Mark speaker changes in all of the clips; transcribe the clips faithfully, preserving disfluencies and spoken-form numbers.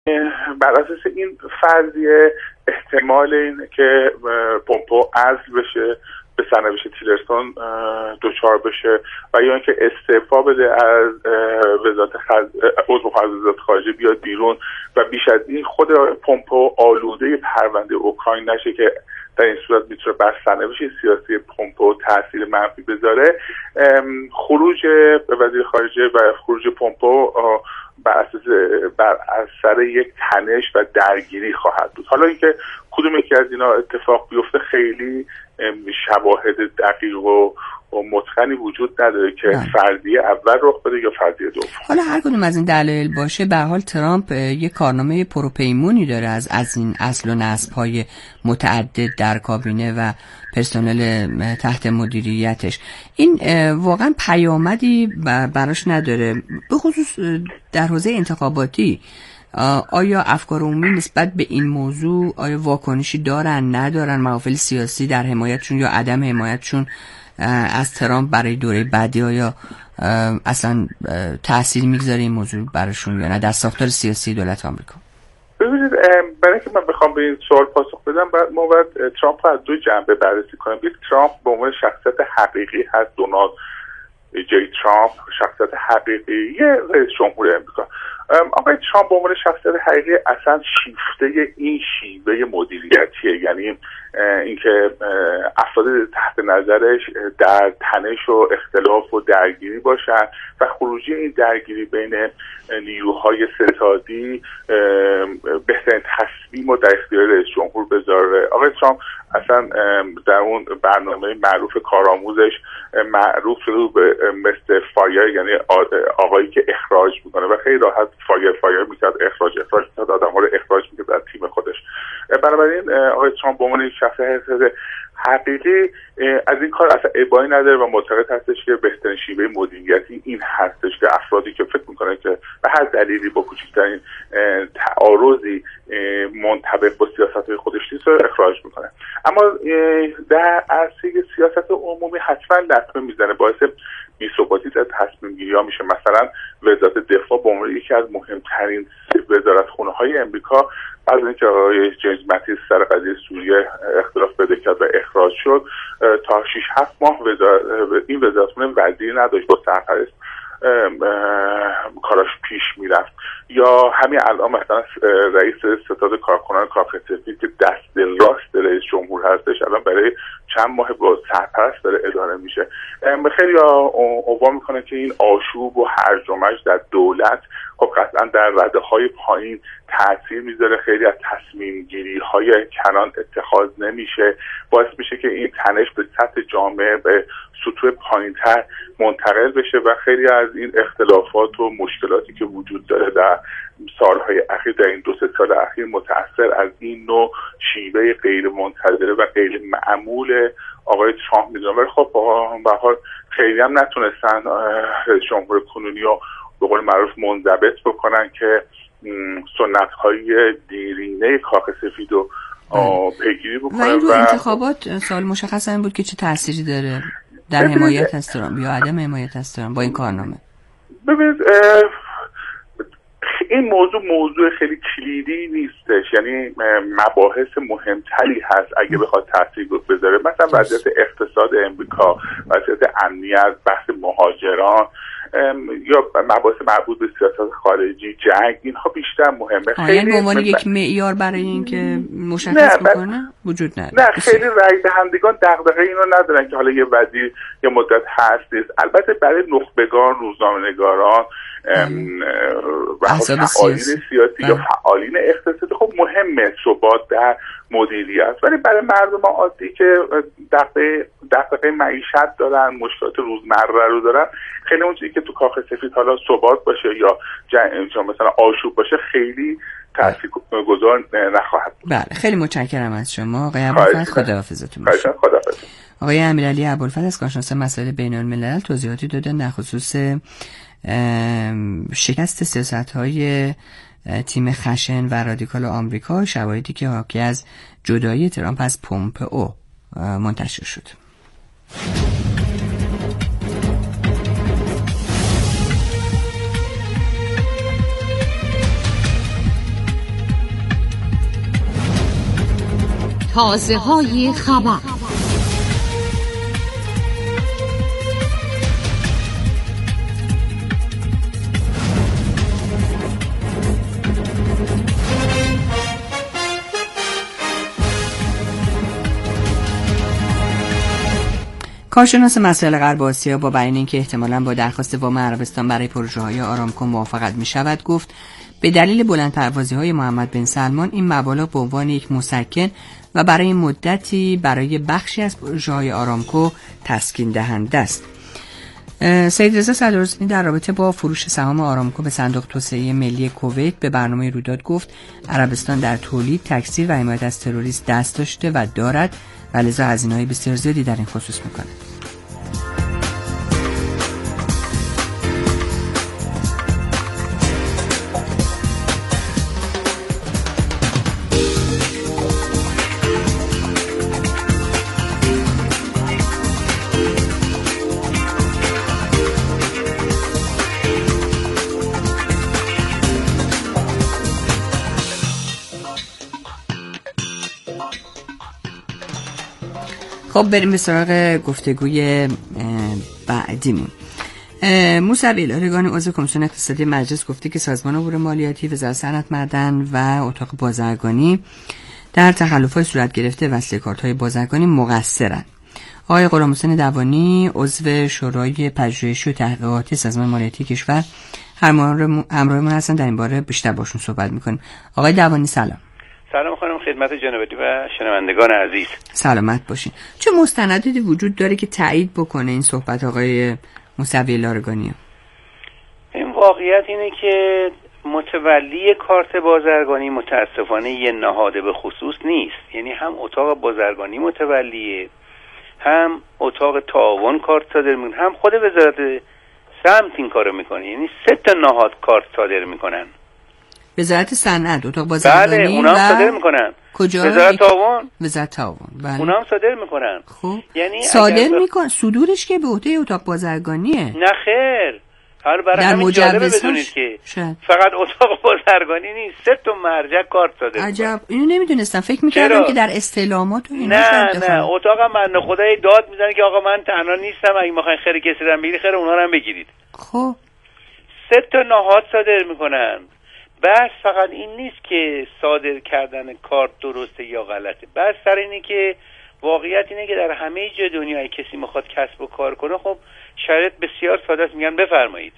Speaker 1: بر اساس این فرضیه احتمال اینه که پومپو عزل بشه، به سرنوشت تیلرسون دچار بشه و یا اینکه استعفا بده از وزارت خز... عضو وزارت خارجه بیاد بیرون و بیش از این خود پومپو آلوده پرونده اوکراین نشه که در این صورت میتونه بر سرنوشت سیاسی پومپو تاثیر منفی بذاره. خروج وزیر خارجه و خروج پومپو بر اساس بر اثر یک تنش و درگیری خواهد بود. حالا اینکه کدوم یکی از اینا اتفاق بیفته خیلی شواهد دقیق و متقنی وجود نداره که فرضیه اول رخ بده یا فرضیه دوم.
Speaker 2: حالا هر کدوم از این دلایل باشه، به هر حال ترامپ یک کارنامه پروپیمونی داره از از این اصل و نسب‌های متعدد در کابینه و پرسنل تحت مدیریتش. این واقعا پیامدی براش نداره، به خصوص در حوزه انتخاباتی. آیا افکار عمومی نسبت به این موضوع آیا واکنشی دارن ندارن؟ محافل سیاسی در حمایتشون یا عدم حمایتشون از ترامپ برای دوره بعدی آیا اصلا تأثیر میگذاره این موضوع براشون یا نه در ساختار سیاسی دولت آمریکا؟
Speaker 1: ببینید، برای که من بخوام به این سوال پاسخ بدم ما باید ترامپ رو از دو جنبه بررسی کنیم. یک، ترامپ به عنوان شخصیت حقیقی هست، دونالد جی ترامپ شخصیت حقیقی رئیس جمهور امریکا. آقای ترامپ به عنوان شخصیت حقیقی اصلا شیفته این شیوه مدیریتیه، یعنی اینکه افراد تحت نظرش در تنش و اختلاف و درگیری باشن و خروجی این درگیری بین نیروهای ستادی بهترین تصمیم رو در اختیار رئیس جمهور بذاره. آقای ترامپ اصلا در اون برنامه معروف کارآموزش معروف شده به مثل فایر، یعنی آقایی که اخراج میکنه و خیلی راحت فایر فایر میکرد، اخراج اخراج میکرد، آدم ها رو اخراج میکرد از تیم خودش. بنابراین آقای ترامپ به عنوان شخصیت حقیقی از این کار اصلا ابایی نداره و معتقد هستش که بهترین شیوه مدیریتی این هستش که افرادی که فکر میکنه که به هر دلیلی با کوچکترین تعارضی منطبق با سیاست‌های خودش نیست رو اخراج میکنه. اما در عرصه سیاست عمومی حتما لطمه میزنه، باعث بی‌ثباتی در تصمیم گیری ها میشه. مثلا وزارت دفاع به عنوان یکی از مهمترین وزارتخونه های امریکا بعد از اینکه آقای جیمز ماتیس سر قضیه سوریه اختلاف پیدا کرد و اخراج شد، تا شش هفت ماه وزارت این وزارتخونه وزیر نداشت، با سرپرست کاراش پیش میرفت. یا همین الان مثلا رئیس ستاد کارکنان کاخ سفید که دست راست رئیس جمهور هستش، الان برای چند ماه با سرپرست داره اداره میشه. خیلی عنوان میکنه که این آشوب و هرج و مرج در دولت خب قطعا در رده های پایین تاثیر میذاره، خیلی از تصمیم گیری های کنان اتخاذ نمیشه، باعث میشه که این تنش به سطح جامعه به سطوح پایینتر منتقل بشه و خیلی از این اختلافات و مشکلاتی که وجود داره در سالهای اخیر، در این دو سه سال اخیر، متأثر از این نوع شیوه غیر منتظره و غیر معمول آقای ترامپ میدونم. ولی خب به حال خیلی هم نتونستن رئیس جمهور کنونی رو به قول معروف منضبط بکنن که سنت‌های دیرینه کاخ سفید رو پیگیری بکنن.
Speaker 2: و این رو انتخابات سال مشخص این بود که چه تأثیری داره در حمایت از ترامپ یا عدم حمایت از ترامپ با این کارنامه.
Speaker 1: ببینید، این موضوع موضوع خیلی کلیدی نیستش، یعنی مباحث مهمتری هست اگه بخواد تاثیر بذاره. مثلا وضعیت اقتصاد امریکا، وضعیت امنیت، بحث مهاجران یا مباحث مربوط به سیاست خارجی، جنگ، اینها بیشتر مهمه.
Speaker 2: خیلی به عنوان یک معیار برای اینکه مشخص بکنه وجود نداره.
Speaker 1: نه، خیلی رای دهندگان دغدغه اینو ندارن که حالا یه وزیر یه مدت هست نیست. البته برای نخبگان، روزنامه‌نگاران و فعالین سیاسی یا فعالین اقتصادی خب مهمه ثبات در مدیریت، ولی برای مردم عادی که دغدغه دغدغه معیشت دارن، مشکلات روزمره رو دارن، خیلی اون چیزی که تو کاخ سفید حالا ثبات باشه یا جنگ مثلا آشوب باشه خیلی تاثیرگذار نخواهد بود.
Speaker 2: بله، خیلی متشکرم از شما آقای ابوالفضل. خداحافظتون باشه.
Speaker 1: خداحافظ.
Speaker 2: آقای امیرعلی ابوالفضل از کارشناس مسائل بین‌الملل توضیحاتی دادن در خصوص شکست سیاست‌های تیم خشن و رادیکال آمریکا، شواهدی که حاکی از جدایی ترامپ از پومپئو منتشر شد.
Speaker 3: تازه های خبر.
Speaker 2: کارشناس مسائل غرب آسیا با بیان اینکه احتمالاً با درخواست وام عربستان برای پروژه‌های آرامکو موافقت می‌شود گفت به دلیل بلندپروازی‌های محمد بن سلمان این مبالغ به عنوان یک مسکن و برای مدتی برای بخشی از پروژه‌های آرامکو تسکین دهنده است. سید رضا صدراستانی در رابطه با فروش سهام آرامکو به صندوق توسعه ملی کویت به برنامه رویداد گفت عربستان در تولید، تکثیر و حمایت از تروریسم دست داشته و دارد و لذا هزینه‌های بسیار زیادی در این خصوص می‌کند. خب بریم به سراغ گفتگوی بعدیمون. موسوی لارگانی عضو کمیسیون اقتصادی مجلس گفته که سازمان امور مالیاتی، وزارت صنعت معدن و اتاق بازرگانی در تخلف‌های صورت گرفته وصل کارت‌های بازرگانی مقصرند. آقای غلامحسین دوانی عضو شورای پژوهشی و تحقیقاتی سازمان مالیاتی کشور همراهمون هستن، در این باره بیشتر باشون صحبت می‌کنیم. آقای دوانی سلام.
Speaker 4: سلام خانم، خدمت جنابعالی و شنوندگان عزیز.
Speaker 2: سلامت باشین. چه مستنداتی وجود داره که تایید بکنه این صحبت آقای موسوی لارگانی؟
Speaker 4: این واقعیت اینه که متولی کارت بازرگانی متاسفانه یه نهاد به خصوص نیست، یعنی هم اتاق بازرگانی متولیه، هم اتاق تعاون کارت صادر میکنه، هم خود وزارت سمت این کارو میکنه، یعنی سه تا نهاد کارت صادر میکنن.
Speaker 2: وزارت صنعت، اتاق بازرگانی،
Speaker 4: بله اونا هم صادر میکنن.
Speaker 2: کجا؟
Speaker 4: وزارت تعاون.
Speaker 2: وزارت تعاون بله.
Speaker 4: اونا هم صادر میکنن.
Speaker 2: خب یعنی صادر ب... میکن صدورش که به عهده اتاق بازرگانیه.
Speaker 4: نه خیر. حالا برای همین جالبه بدونید که شاید. فقط اتاق بازرگانی نیست، سه تا مرجع کارت صادر میکنن.
Speaker 2: عجب، اینو نمیدونستم. فکر میکردم که در استعلامات و اینا.
Speaker 4: نه نه اتاق من خدای داد میزنه که آقا من تنها نیستم، اگه میخواین خیر کسی رو بگیرید خیر اونا رو هم بگیرید.
Speaker 2: خب
Speaker 4: سه تا نهاد صادر میکنن. بحث فقط این نیست که صادر کردن کارت درسته یا غلطه، بحث سر اینه که واقعیت اینه که در همه جای دنیا کسی میخواد کسب و کار کنه، خب شرایط بسیار ساده است، میگن بفرمایید.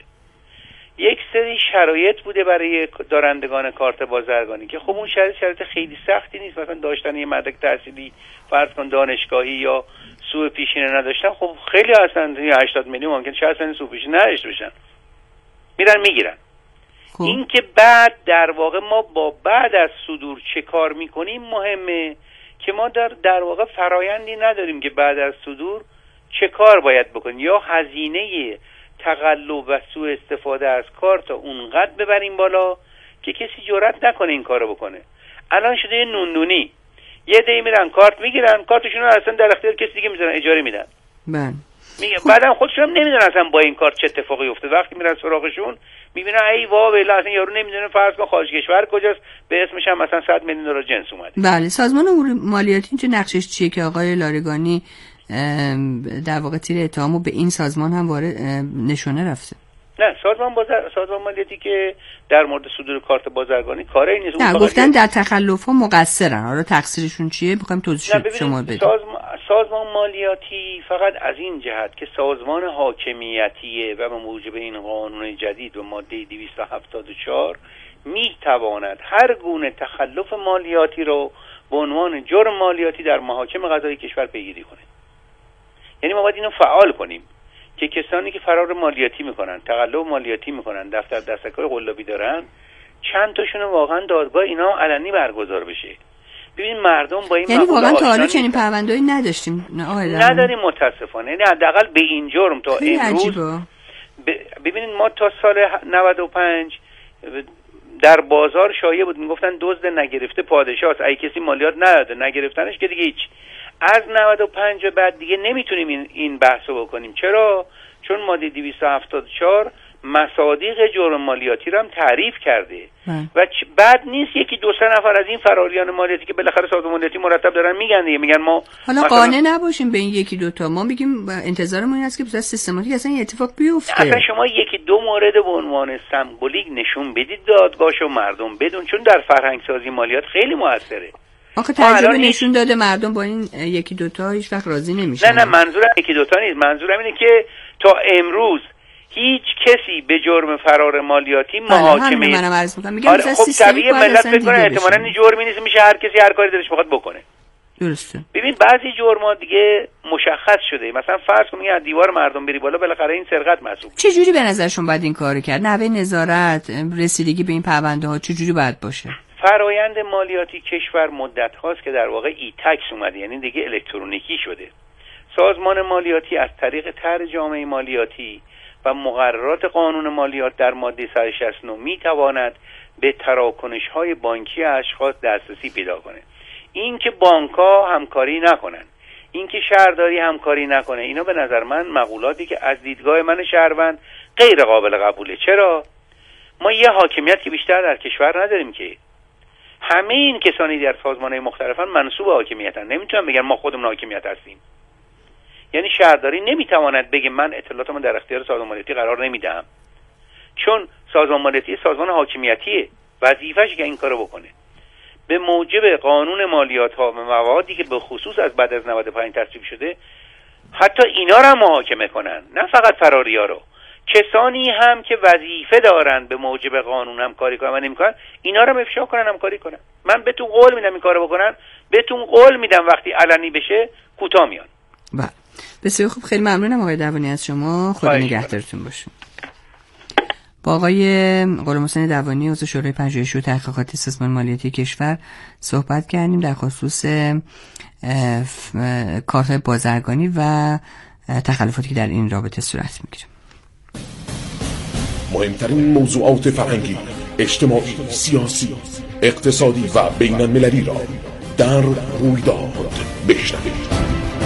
Speaker 4: یک سری شرایط بوده برای دارندگان کارت بازرگانی که خب اون شرایط شرایط خیلی سختی نیست، مثلا داشتن یه مدرک تحصیلی فرض کن دانشگاهی یا سوء پیشینه نداشتن، خب خیلی هستن هشتاد میلیون ممکن چه اصلا سوء پیشینه نداشته باشن، میرن میگیرن. خوب. این که بعد در واقع ما با بعد از صدور چه کار میکنیم مهمه، که ما در در واقع فرایندی نداریم که بعد از صدور چه کار باید بکنیم، یا هزینه تقلب و سوء استفاده از کارت اونقدر ببریم بالا که کسی جرئت نکنه این کارو بکنه. الان شده یه نوندونی، یه دی میرن کارت میگیرن، کارتشون رو اصلا در اختیار کسی دیگه میذارن، اجاره میدن.
Speaker 2: بله.
Speaker 4: میگه بعدم خودشون هم نمیدونن اصلا با این کارت چه اتفاقی افتاد. وقتی میرن سراغشون میبینن ای وا ویلا اصلا یارو نمیدونه فرض کن خارج کشور کجاست، به اسمش هم مثلا صد میلیون دلار جنس اومده.
Speaker 2: بله. سازمان امور مالیاتی اینجا نقشش چیه که آقای لارگانی در واقع تیر اتهامو به این سازمان هم وارد نشونه رفته؟
Speaker 4: نه سازمان بازار سازمان مالیاتی که در مورد صدور کارت بازرگانی کاری نیست.
Speaker 2: نه گفتن در تخلف‌ها مقصرن، حالا تقصیرشون چیه می‌خوایم توضیح شما بدید.
Speaker 4: سازمان سازمان مالیاتی فقط از این جهت که سازمان حاکمیتیه و به موجب این قانون جدید و ماده دویست و هفتاد و چهار میتواند هر گونه تخلف مالیاتی رو به عنوان جرم مالیاتی در محاکم قضایی کشور پیگیری کنه. یعنی ما باید اینو فعال کنیم که کسانی که فرار مالیاتی میکنن، تقلب مالیاتی میکنن، دفتر دستک‌های قلابی دارن، چند تاشون واقعا دادگاه اینا علنی برگزار بشه. ببین مردم با این
Speaker 2: یعنی واقعا تا حالا چنین پرونده‌ای نداشتیم.
Speaker 4: نداریم متاسفانه. یعنی حداقل به این جرم تا امروز ب... ببینید ما تا سال نود و پنج در بازار شایع بود میگفتن دزد نگرفته پادشاه است، اگه کسی مالیات نداده نگرفتنش که دیگه هیچ. از نود و پنج بعد دیگه نمیتونیم این این بحثو بکنیم. چرا؟ چون ماده دویست و هفتاد و چهار مصادیق جرم مالیاتی رو هم تعریف کرده
Speaker 2: من.
Speaker 4: و بعد نیست یکی دو سه نفر از این فراریان مالیاتی که بالاخره سازمان مالیاتی مرتب دارن میگن دیگه، میگن ما
Speaker 2: حالا قانع نباشیم به این یکی دو تا، ما میگیم انتظارمون این است که بذات سیستماتیک اصلا این اتفاق بیفته.
Speaker 4: اصلا شما یکی دو مورد به عنوان سمبولیک نشون بدید دادگاهش و مردم بدون، چون در فرهنگ سازی مالیات خیلی موثره.
Speaker 2: آخه تجربه نشون داده مردم با این یکی دو تا هیچ وقت راضی نمیشن.
Speaker 4: نه نه منظورم یکی دو تا نیست، منظورم اینه که تا امروز هیچ کسی به جرم فرار مالیاتی محاکمه
Speaker 2: منم عرض میکنم میگم
Speaker 4: آره خب طبیعی ملت فکر کنه احتمالاً این جرمی نیست، میشه هر کسی هر کاری دلش بخواد بکنه.
Speaker 2: درسته.
Speaker 4: ببین بعضی جرم‌ها دیگه مشخص شده، مثلا فرض کنید از دیوار مردم بری بالا، بالاخره این سرقت محسوب.
Speaker 2: چه جوری به نظرشون باید این کارو کرد؟ نحوه نظارت، رسیدگی به این پرونده ها چه جوری باید باشه؟
Speaker 4: فرایند مالیاتی کشور مدت هاست که در واقع ای تکس اومده، یعنی دیگه الکترونیکی شده. سازمان مالیاتی از طریق طرح جامعه مالیاتی و مقررات قانون مالیات در ماده صد و شصت و نه میتواند به تراکنش‌های بانکی اشخاص دسترسی پیدا کنه. این که بانک‌ها همکاری نکنن، این که شهرداری همکاری نکنه، اینا به نظر من مقولاتی که از دیدگاه من شهروند غیر قابل قبوله. چرا؟ ما یه حاکمیت که بیشتر در کشور نداریم که همه این کسانی در سازمان‌های مختلفن منسوب حاکمیتن، نمیتونن بگن ما خودمون حاکمیت هستیم. یعنی شهرداری نمیتواند بگه من اطلاعاتمو در اختیار سازمان مالیاتی قرار نمیدم، چون سازمان مالیاتی سازمان حاکمیتیه، وظیفه‌اش که این کارو بکنه. به موجب قانون مالیات ها و موادی که به خصوص از بعد از نود و پنج تصویب شده، حتی اینا رو هم محاکمه کنن، نه فقط فراریا رو. کسانی هم که وظیفه دارن به موجب قانون همکاری کنن و نمیکنن، اینا رو هم افشا کنن همکاری کنن. من بهتون قول میدم این کارو بکنن، بهتون قول میدم وقتی علنی بشه کوتاه میان.
Speaker 2: بله بسیار خوب، خیلی ممنونم آقای دوانی از شما، خدا نگهدارتون باشه. با آقای غلامحسین دوانی عضو شورای پژوهش و تحقیقات سازمان مالیاتی کشور صحبت کردیم در خصوص کارهای بازرگانی و تخلفاتی که در این رابطه صورت میگیره.
Speaker 5: مهمترین موضوعات فرهنگی، اجتماعی، سیاسی، اقتصادی و بین المللی را در رویداد بشنوید.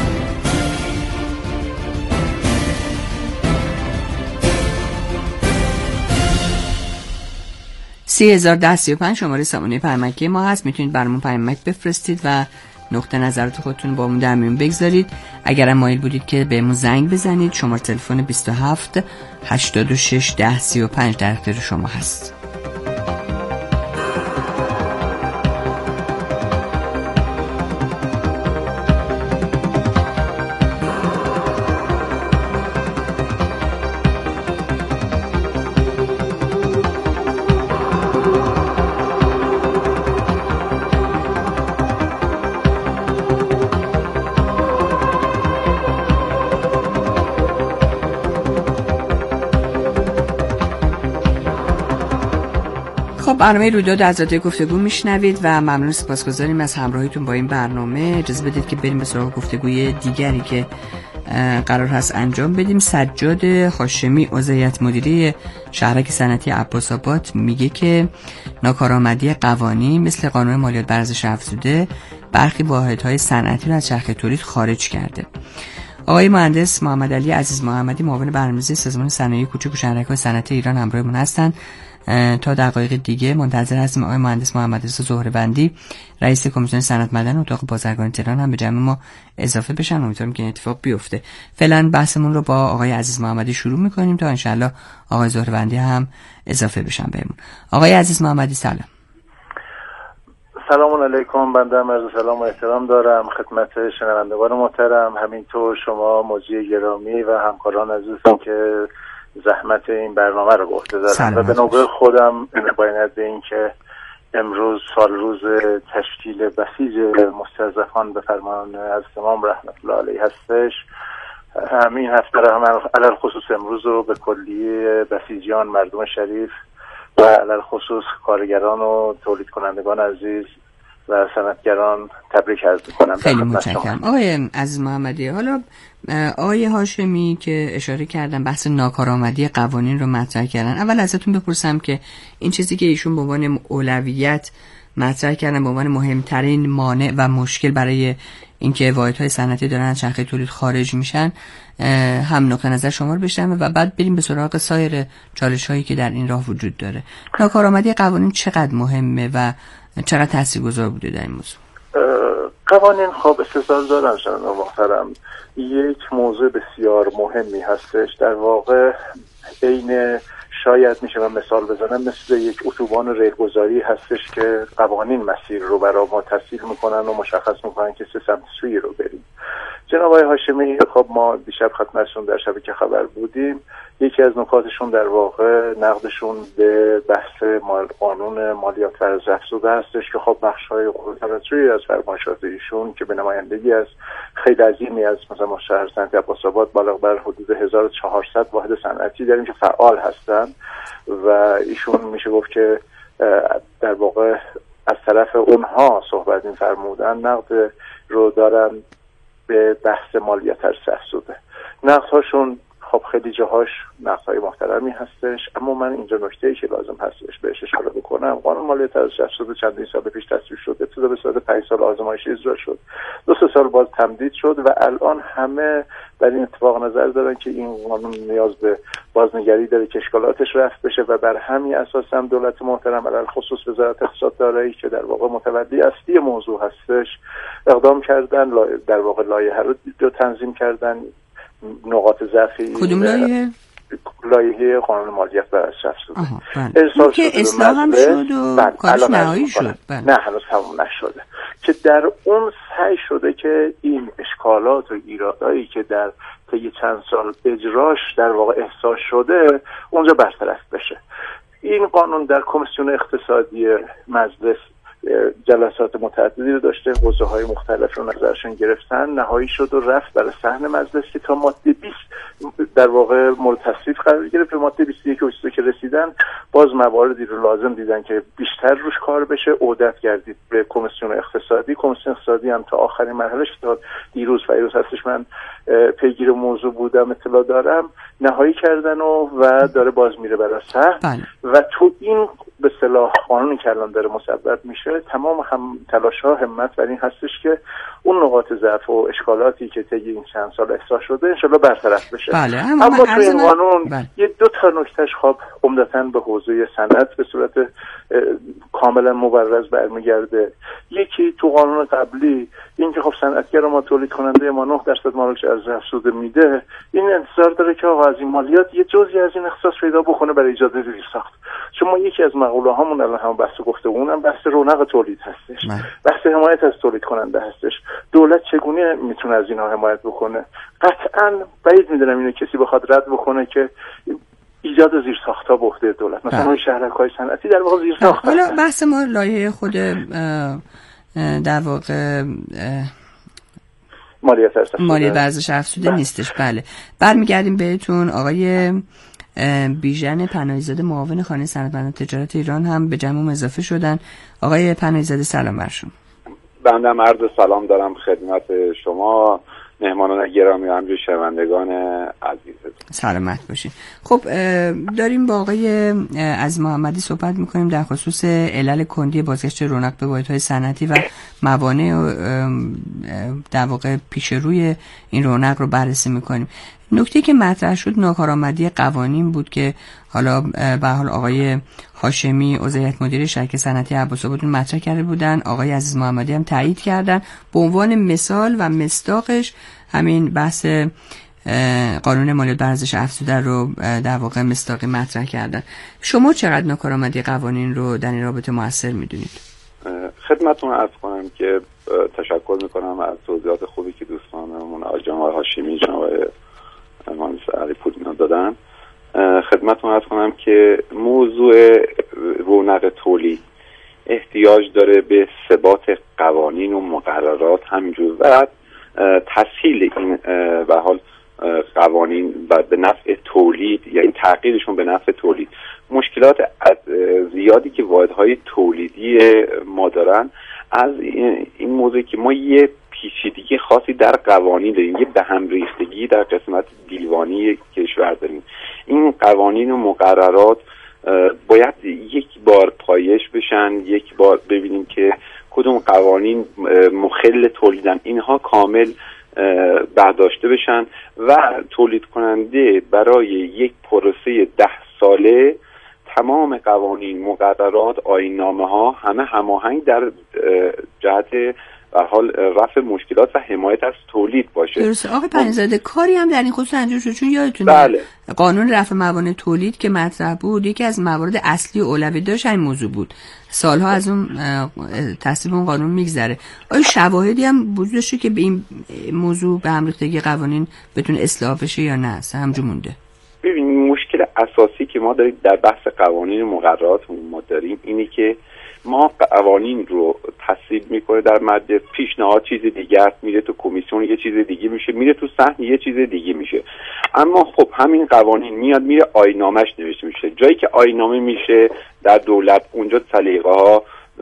Speaker 2: سی هزار ده سی و پنج شماره سامانه پیامکی ما هست، میتونید برامون پیامک بفرستید و نقطه نظرات خودتون با همون در میون بگذارید. اگر هم مایل بودید که بهمون زنگ بزنید، شماره تلفن بیست و هفت هشتاد و شش ده سی و پنج در اختیار شما هست. برنامه رویداد از رادیو گفتگو میشنوید و ممنون سپاسگزاریم از همراهیتون با این برنامه. اجازه بدید که بریم به سراغ گفتگوی دیگری که قرار هست انجام بدیم. سجاد هاشمی عضو هیئت مدیره شهرک صنعتی عباس‌آباد میگه که ناکارآمدی قوانین مثل قانون مالیات بر ارزش افزوده برخی واحدهای صنعتی رو از چرخه تولید خارج کرده. آقای مهندس محمد علی عزیز محمدی معاون برنامه‌ریزی سازمان صنایع کوچک و شهرک‌های صنعتی ایران همراهمون هستند. تا دقایق دیگه منتظر هستیم آقای مهندس محمد رضا زهره‌بندی رئیس کمیسیون صنعت معدن اتاق بازرگانی تهران هم به جمع ما اضافه بشن. امیدوارم که این اتفاق بیفته. فعلا بحثمون رو با آقای عزیز محمدی شروع می‌کنیم تا انشالله آقای زهره‌بندی هم اضافه بشن بهمون. آقای عزیز محمدی سلام.
Speaker 6: سلام علیکم. بنده هم عرض سلام و احترام دارم خدمت شنوندگان محترم، همینطور شما مجری گرامی و همکاران عزیزم که زحمت این برنامه رو به عهده دارم. و به نوبه خودم باید به این که امروز سال روز تشکیل بسیج مستضعفان به فرمان از امام رحمت الله علیه هستش. همین هفته رو هم علل خصوص امروز رو به کلیه بسیجیان مردم شریف و علل خصوص کارگران و تولید کنندگان عزیز و صنعتگران تبریک عرض می‌کنم.
Speaker 2: خیلی متشکرم آقای عزیز محمدی. حالا آقای هاشمی که اشاره کردن بحث ناکارآمدی قوانین رو مطرح کردن، اول ازتون بپرسم که این چیزی که ایشون به عنوان اولویت مطرح کردن به عنوان مهمترین مانع و مشکل برای اینکه واحدهای صنعتی دارن از چرخه تولید خارج میشن هم نقطه نظر شما رو بشنویم و بعد بریم به سراغ سایر چالش هایی که در این راه وجود داره. ناکارآمدی قوانین چقدر مهمه و چقدر تاثیرگذار بوده در این موضوع؟
Speaker 6: قوانین خب استدلال دارن جناب محترم، یک موضوع بسیار مهمی هستش. در واقع عین شاید میشه من مثال بزنم مثل یک اتوبان ریلگذاری هستش که قوانین مسیر رو برای ما تصحیح میکنن و مشخص میکنن که سه سمت سوی رو بریم. جناب آقای هاشمی خب ما دیشب خدمتشون در شبکه خبر بودیم، یکی از نکاتشون در واقع نقدشون به بحث مال قانون مالیات ورز افزوده هستش که خب بخش‌های قدرت‌مندی از فرمایشات ایشون که به نمایندگی از خیلی عظیمی از مثلا شهر صنعتی عباس‌آباد بالا بر حدود هزار و چهارصد واحد صنعتی داریم که فعال هستن و ایشون میشه گفت که در واقع از طرف اونها صحبت می‌فرمودن نقد رو دارن به بحث مالیات ورز افزوده. نقدهاشون خب خیلی جاهاش نقدهای محترمی هستش، اما من اینجا نکته‌ای که لازم هستش بهش اشاره بکنم، قانون مالیات ورز افزوده چندین سال پیش تصویب شد، ابتدا به صورت پنج سال آزمایشی اجرا شد، دو سه سال باز تمدید شد و الان همه بر این اتفاق نظر دارن که این قانون نیاز به بازنگری داره که اشکالاتش رفع بشه و بر همین اساس هم دولت محترم علی خصوص وزارت اقتصاد دارایی که در واقع متولی اصلی موضوع هستش اقدام کردن، در واقع لایحه رو تنظیم کردن. نقاط ضعفی
Speaker 2: کدوم لایحه؟
Speaker 6: لایحه قانون مالیات ورز افزوده
Speaker 2: ارسال شد که اصلاح هم شد و کارش نهایی شد.
Speaker 6: نه هنوز تموم نشده که در اون سعی شده که این اشکالات و ایرادایی که در طی چند سال اجراش در واقع احساس شده اونجا برطرف بشه. این قانون در کمیسیون اقتصادی مجلس جلسات متعددی رو داشته، حوزه‌های مختلف رو نظرشون گرفتن، نهایی شد و رفت برای صحن مجلس که تا ماده بیست در واقع مورد تصویب قرار گرفت. به ماده بیست و یک و بیست و دو که رسیدن باز مواردی رو لازم دیدن که بیشتر روش کار بشه، عودت گردید به کمیسیون اقتصادی. کمیسیون اقتصادی هم تا آخرین مرحلهش تا دیروز فیروز هستش من پیگیر موضوع بودم اطلاع دارم نهایی کردن و و داره باز میره برای صحن و تو این به اصطلاح قانونی که الان داره مثبت میشه تمام هم تلاش ها همت بر این هستش که اون نقاط ضعف و اشکالاتی که طی این چند سال احساس شده انشالله برطرف بشه.
Speaker 2: بله.
Speaker 6: اما تو این قانون بله. یه دو تا نکتهش خب عمدتاً به حوزه صنعت به صورت کاملا مبرز برمیگرده. یکی تو قانون قبلی این که خب صنعتگر ما تولید کننده ما نه درصد مالیات ورز افزوده میده، این انتظار داره که آقا از این مالیات یه جزئی از این اختصاص پیدا بکنه برای ایجاد زیرساخت. چون ما یکی از مقوله هامون الان هم بحث گفتگومون هم بحث رونق تولید هستش، من. بحث حمایت از تولید کننده هستش. دولت چگونه میتونه از اینها حمایت بکنه؟ قطعاً بعید میدونم اینو کسی بخواد رد بکنه که ایجاد زیرساخت‌ها به عهده دولت، مثلا شهرک‌های صنعتی در واقع زیرساخت.
Speaker 2: حالا بحث ما لایحه خود در واقع مالیات ورز افزوده نیستش. بله برمیگردیم بهتون. آقای بیژن پناهی‌زاده معاون خانه صنعت و تجارت ایران هم به جمع اضافه شدن. آقای پناهی‌زاده سلام بر شما.
Speaker 7: بنده عرض سلام دارم خدمت شما مهمانان گرامی و همچنین شنوندگان عزیزتون.
Speaker 2: سلامت باشین. خب داریم با آقای عزیز محمدی صحبت میکنیم در خصوص علل کندی بازگشت رونق به واحدهای صنعتی و موانع در واقع پیش روی این رونق رو بررسی میکنیم. نکته که مطرح شد ناکارآمدی قوانین بود که حالا به حال آقای هاشمی عضو هیئت مدیره شرکت صنعتی عباس‌آباد مطرح کرده بودن، آقای عزیز محمدی هم تایید کردن. به عنوان مثال و مصداقش همین بحث قانون مالیات ورز افزوده رو در واقع مصداقی مطرح کردن. شما چقدر ناکارآمدی قوانین رو در این رابطه موثر میدونید؟
Speaker 7: خدمتتون عرض کنم که تشکر میکنم از توضیحات خوبی که دوستانمون آقای هاشمی جناب مهندس علی پورینا دادن. خدمتتون عرض کنم که موضوع رونق تولید احتیاج داره به ثبات قوانین و مقررات همینجور و تسهیل این به حال قوانین و به نفع تولید، یعنی تغییرشون به نفع تولید. مشکلات زیادی که واحدهای تولیدی ما دارن از این موضوع که ما یه پیچیدگی خاصی در قوانین داریم، یه به هم ریختگی در قسمت دیوانی کشور داریم. این قوانین و مقررات باید یک بار پایش بشن، یک بار ببینیم که کدوم قوانین مخل تولیدن، اینها کامل برداشته بشن و تولید کننده برای یک پروسه ده ساله تمام قوانین، مقررات، آیین‌نامه ها همه هماهنگ در جهت در حال رفع مشکلات و حمایت از تولید باشه.
Speaker 2: درسته آقای پنیزاده، کاری هم در این خصوص انجام شد، چون یادتونه
Speaker 7: بله.
Speaker 2: قانون رفع موانع تولید که مطرح بود یکی از موارد اصلی اولوی داشت این موضوع بود. سالها از اون تصویب اون قانون میگذره. آیا شواهدی هم وجود داشته که به این موضوع به هم ریختگی قوانین بتونه اصلاح بشه یا نه همجور مونده؟
Speaker 7: ببینید مشکل اساسی که ما داریم در بحث قوانین مقررات ما داریم اینه که ما قوانین رو تصویب میکنه در مد پیشنهاد چیز دیگه است، میره تو کمیسیون یه چیز دیگه میشه، میره تو صحن یه چیز دیگه میشه. اما خب همین قوانین میاد میره آیین‌نامه‌اش نوشته میشه. جایی که آیین‌نامه میشه در دولت اونجا سلیقه‌ها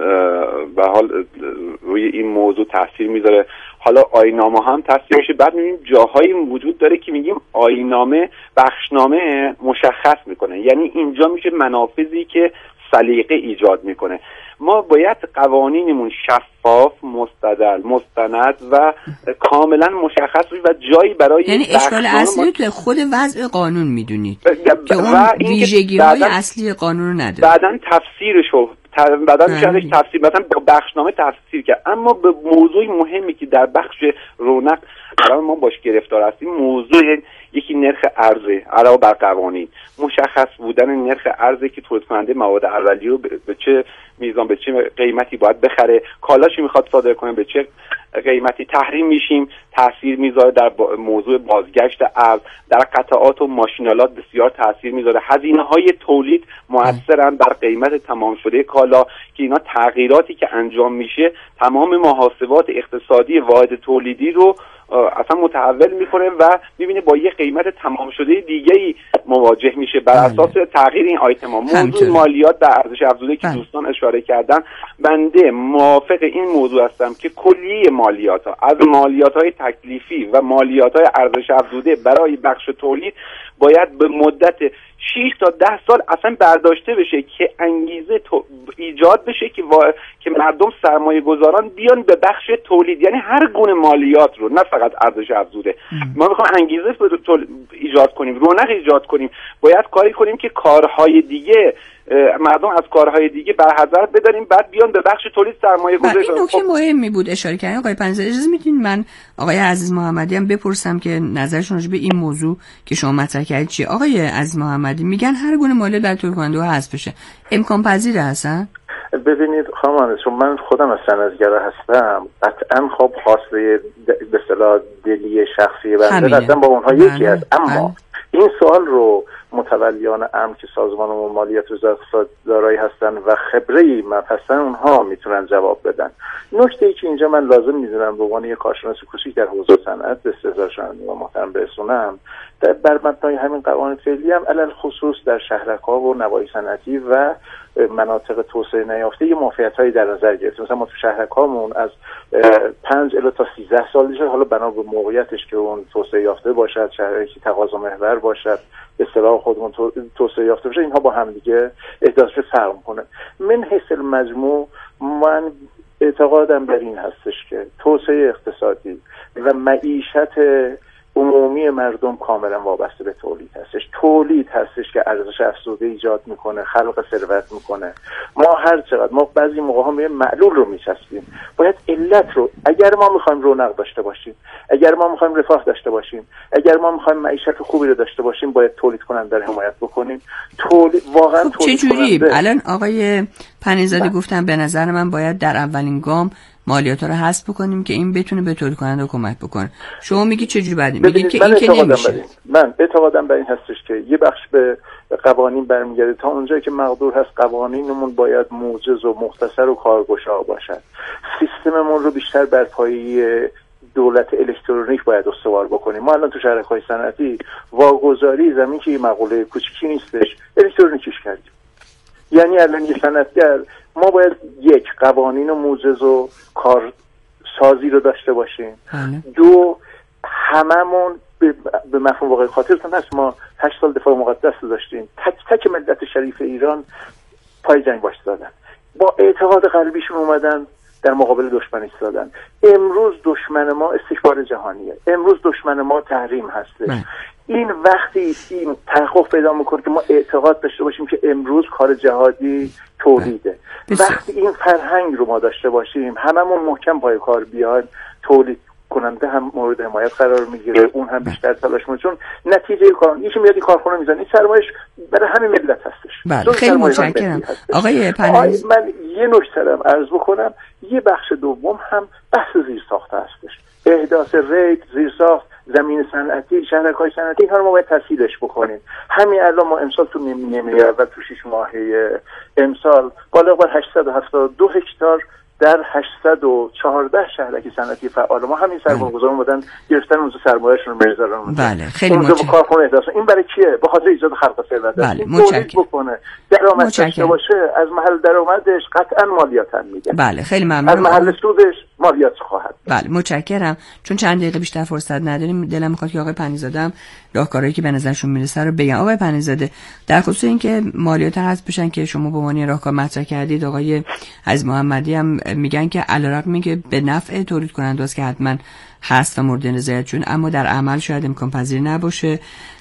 Speaker 7: به حال روی این موضوع تاثیر میذاره. حالا آیین‌نامه هم تاثیر میشه. بعد میبینیم جاهایی وجود داره که میگیم آیین‌نامه بخشنامه مشخص میکنه، یعنی اینجا میشه منافذی که سلیقه ایجاد میکنه. ما باید قوانینمون شفاف، مستدل، مستند و کاملا مشخص و جایی برای
Speaker 2: یعنی اشکال اصلی تو خود وضع قانون میدونید که اون ویژگی‌های اصلی قانون رو نداره.
Speaker 7: بعدن تفسیرشو بعدن میشه تفسیر، مثلا با بخشنامه تفسیر کرد. اما به موضوع مهمی که در بخش رونق الان ما باش گرفتار هستیم، موضوع یکی نرخ ارزه علاوه بر قوانین، مشخص بودن نرخ ارزه که تولید کننده مواد اولیه رو به چه میزان به چه قیمتی باید بخره، کالاشی میخواد صادر کنه به چه قیمتی تحریم میشیم، تاثیر میذاره در موضوع بازگشت ارز، در قطعات و ماشینالات بسیار تاثیر میذاره. هزینه های تولید مؤثرن بر قیمت تمام شده کالا که اینا تغییراتی که انجام میشه تمام محاسبات اقتصادی واحد تولیدی رو اصلا متحول میکنه و میبینه با یه قیمت تمام شده دیگه‌ای مواجه میشه بر اساس تغییر این آیتم‌ها. موضوع مالیات در ارزش افزوده که دوستان اشاره کردن، بنده موافق این موضوع هستم که کلیه مالیات‌ها از مالیات‌های تکلیفی و مالیات‌های ارزش افزوده برای بخش تولید باید به مدت شش تا ده سال اصلا برداشته بشه که انگیزه ایجاد بشه که وا... که مردم سرمایه گذاران بیان به بخش تولید، یعنی هر گونه مالیات رو، نه فقط ارزش افزوده. ما میخوام انگیزه تول... ایجاد کنیم، رونق ایجاد کنیم. باید کاری کنیم که کارهای دیگه مردم از کارهای دیگه برحذر بداریم، بعد بیان به بخش تولید سرمایه گذاری.
Speaker 2: این نکته مهمی بود اشاره کردین آقای پنیزاده. اجازه میدین من آقای عزیز محمدی هم بپرسم که نظرشون راجع به این موضوع که شما مطرح کردید چیه؟ آقای عزیز محمدی میگن هر گونه مالیات در تولید کننده ها حذف بشه، امکان پذیره هستن؟
Speaker 6: ببینید خانم، چون من خودم از صنعتگرا هستم، قطعا خب خواسته به اصطلاح دلی شخصی بنده قطعا با اونها یکی است، اما این سوال رو متولیان امر که سازمان مالیات وزارت اقتصاد دارایی هستن و خبره‌ای هستن اونها میتونن جواب بدن. نکته ای که اینجا من لازم میدونم به عنوان یک کارشناس کوچیک در حوزه صنعت به استحضار شنونده و محترم برسونم، بر مبنای همین قوانین فعلی هم علل خصوص در شهرک‌ها و نواحی صنعتی و مناطق توسعه نیافته یه موفقیت‌هایی در نظر گرفتیم. مثلا ما تو شهرک‌هامون از پنج الی تا سیزده سال دیگه، حالا بنا به موقعیتش که اون توسعه یافته باشد، شهری که تقاضا محور باشد، به اصطلاح خودمون توسعه یافته باشه، اینها با هم دیگه احداث فرق می‌کنه. من حیث المجموع من اعتقادم بر این هستش که توسعه اقتصادی و معیشت عمومی مردم کاملا وابسته به تولید هستش. تولید هستش که ارزش افزوده ایجاد میکنه، خلق ثروت میکنه. ما هر چقدر ما بعضی موقع ها میگیم معلول رو میچسبیم، باید علت رو، اگر ما میخوایم رونق داشته باشیم، اگر ما میخوایم رفاه داشته باشیم، اگر ما میخوایم معیشت خوبی رو داشته باشیم، باید تولید کننده رو حمایت بکنیم. تولید واقعا
Speaker 2: خب تولید چجوری؟ الان آقای پنیزاده گفتن به نظر من باید در اولین گام مالیات رو حذف بکنیم که این بتونه به تولید کننده کمک بکنه. شما میگی چجوری بعد؟ میگید که این که نمیشه.
Speaker 6: من اعتقادم بر این هستش که یه بخش به قوانین برمیگرده. تا اونجایی که مقدور هست قوانینمون باید موجز و مختصر و کارگشا باشد. سیستممون رو بیشتر بر پایه دولت الکترونیک باید استوار بکنیم. ما الان تو شهرک‌های صنعتی واگذاری زمین که مقوله کوچیکی نیستش، الکترونیکیش کردیم. یعنی الان یه صنعتگر ما باید یک قوانین موجز و کارسازی رو داشته باشیم. دو، هممون به مفهوم واقعی خاطرتون هست ما هشت سال دفاع مقدس داشتیم، تک تک ملت شریف ایران پای جنگ وایسادن، با اعتقاد قلبیشون اومدن در مقابل دشمن ایستادن. امروز دشمن ما استکبار جهانیه، امروز دشمن ما تحریم هستش. من. این وقتی این تحقق پیدا میکنه که ما اعتقاد داشته باشیم که امروز کار جهادی تولیده، وقتی این فرهنگ رو ما داشته باشیم هممون محکم پای کار بیایم، تولید کننده هم مورد حمایت قرار میگیره، اون هم بیشتر تلاش میکنه، چون نتیجه کار یکی میاد این کارخونه میزنه، این سرمایش برای همین ملت هستش.
Speaker 2: بله خیلی متشکرم آقای پناهی.
Speaker 6: من یه نکته رو عرض بکنم، یه بخش دوم هم بحث زیرساخت هستش، احداث ریت، زیرساخت، زمین صنعتی، شهرک‌های صنعتی، اینها رو ما باید تسهیلش بکنیم. همین الان ما امسال تو نیمه اول تو شش ماهه امسال بالا بر هشتصد و هفتاد و دو هکتار در هشتصد و چهارده شهرک صنعتی فعال ما همین سرمایه‌گذاران بودن گرفتن اون سرمایه‌شون رو می‌ذارن.
Speaker 2: بله خیلی متشکرم.
Speaker 6: کارخونه احداث این برای کیه؟ به خاطر ایجاد خلق ثروت.
Speaker 2: بله متشکرم.
Speaker 6: بکنه درآمد داشته باشه، از محل درآمدش قطعا مالیات هم میده.
Speaker 2: بله خیلی ممنون.
Speaker 6: از محل سودش مالیات خواهد.
Speaker 2: بله متشکرم. چون چند دقیقه بیشتر فرصت نداریم، دلم می‌خواد که آقای پنیزاده هم راهکارهایی که به نظرشون میرسه رو بگن. آقای پنیزاده در خصوص اینکه مالیات حذف بشن که شما به عنوان راهکار مطرح کردید، آقای عزیز محمدی هم میگن که علیرغم اینکه به نفع تولید کننده است که حتما هست و مورد نظارت چون، اما در عمل شاید امکان پذیر نباشه.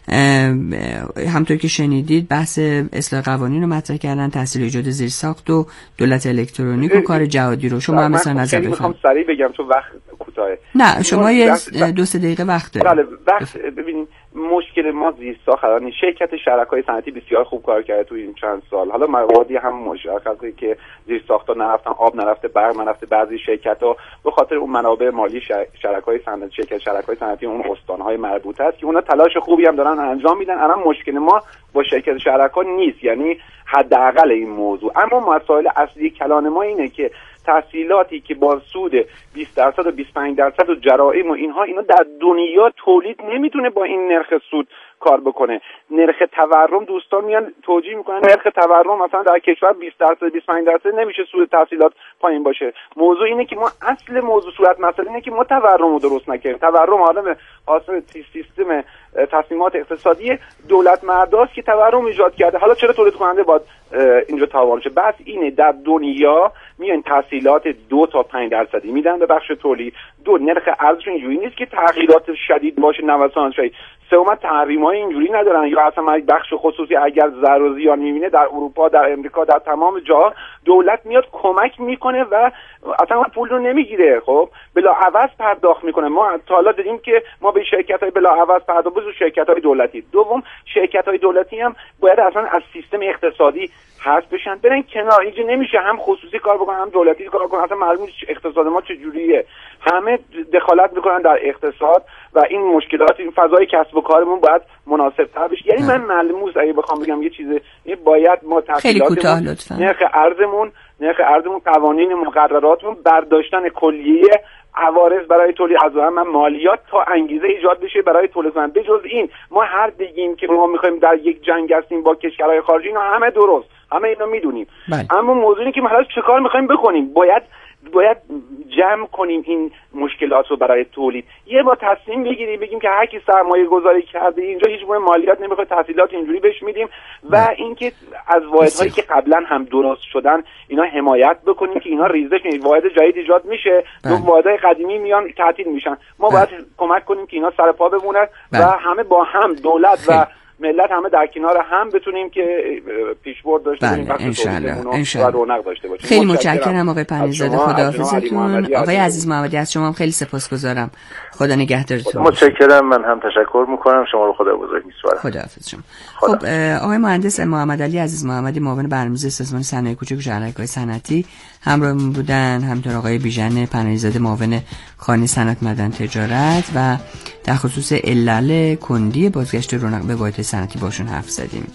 Speaker 2: همونطور که شنیدید بحث اصلاح قوانین رو مطرح کردن، تحصیل ایجاد زیرساخت و دولت الکترونیک و کار جهادی رو. شما هم مثلا نظر بفرمایید.
Speaker 7: میخوام سریع بگم چون وقت کوتاهه.
Speaker 2: نه شما یه دو سه دقیقه وقت دارید.
Speaker 7: بله وقت ببینید مشکل ما زیرساخت الان شرکت شرکای صنعتی بسیار خوب کار کرده تو این چند سال. حالا موادی هم مشخصه که زیرساخت‌ها نرفتن، آب نرفته، برق نرفته، بعضی شرکت‌ها به خاطر اون منابع مالی شرکای صنعتی، شرکت شرکای صنعتی اون استان‌های مربوطه است که اونا تلاش خوبی هم دارن انجام میدن. الان مشکل ما با شرکت شرکا نیست، یعنی حداقل این موضوع. اما مسائل اصلی کلان ما اینه که تحصیلاتی که با سود بیست درصد و بیست و پنج درصد و جرائم و اینها اینا در دنیا تولید نمیتونه با این نرخ سود کار بکنه. نرخ تورم دوستان میان توجیه میکنن نرخ تورم مثلا در کشور بیست درصد بیست و پنج درصد نمیشه سود تحصیلات پایین باشه. موضوع اینه که ما اصل موضوع صورت مسئله اینه که ما تورم رو درست نکردیم. تورم عالم حاصل سیستم تصمیمات اقتصادی دولت مرداست که تورم ایجاد کرده. حالا چرا تولید کننده باید اینجا تاوان شه؟ بس اینه در دنیا میان تحصیلات دو تا پنج درصدی میدن به بخش تولید. دو نرخ ارزشون اینجوری نیست که تغییرات شدید باشه، نوسان شدید. سوم تحریم‌های اینجوری ندارن یا اصلا بخش خصوصی اگر ضرر و زیان می‌بینه در اروپا، در امریکا، در تمام جا دولت میاد کمک میکنه و اصلا پول رو نمیگیره، خب بلاعوض پرداخت میکنه. ما تا حالا دیدیم که ما به شرکت‌های بلاعوض پرداخت به شرکت‌های دولتی. دوم شرکت‌های دولتی هم باید اصلا از سیستم اقتصادی حذف بشن، برن کنار. اینجا نمیشه هم خصوصی کار بکنن هم دولتی کار بکنن. اصلا معلومه اقتصاد ما چه جوریه، همه دخالت میکنن در اقتصاد و این مشکلات این فضای کسب و کارمون باید مناسب تر بشه. یعنی من ملموس اگه بخوام بگم یه چیز، باید ما تحصیلاتمون، نرخ ارزمون نرخ ارزمون قوانین مقرراتمون، برداشتن کلیه عوارض برای تولید از هم مالیات تا انگیزه ایجاد بشه برای تولید کنن. بجز این ما هر بگیم که ما میخوایم در یک جنگ هستیم با کشورهای خارجی، اینا همه درست، همه اینا میدونیم. اما موضوع اینه که ما حالا چه کار میخوایم بکنیم؟ باید باید جمع کنیم این مشکلات رو برای تولید. یه با تصمیم بگیریم بگیم که هر کی سرمایه گذاری کرده اینجا هیچ گونه مالیات نمیخواد، تحصیلات اینجوری بهش میدیم و اینکه از واحدهایی که قبلا هم درست شدن اینا حمایت بکنیم که اینا ریزش نیست. واحد جدید ایجاد میشه، دو واحدهای قدیمی میان تعطیل میشن. ما باید کمک کنیم که اینا سر پا بمونن و همه با هم دولت و ملت همه در کنار هم بتونیم که پیشبرد داشته باشیم.
Speaker 2: بله انشالله و رونق داشته باشیم. خیلی متشکرم آقای پنیزاده، خداحافظتون. آقای عزیز محمدی از شما هم خیلی سپاسگزارم. خدا نگهدارتون.
Speaker 6: متشکرم. من هم تشکر میکنم. شما رو خدا بزرگ میسپارم.
Speaker 2: خداحافظ شما. خب آقای مهندس محمد علی عزیز محمدی معاون برنامه‌ریزی سازمان صنایع کوچک و شهرک‌های صنعتی همراه بودن، همینطور آقای بیژن پناهی‌زاده معاون خانه صنعت معدن تجارت و در خصوص علل کندی بازگشت رونق به واحد صنعتی باشون حرف زدیم.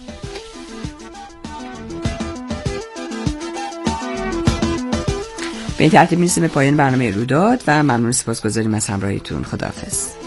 Speaker 2: به این ترتیب میرسیم به پایان برنامه رویداد و ممنون، سپاسگزاریم از همراهیتون. خداحافظ.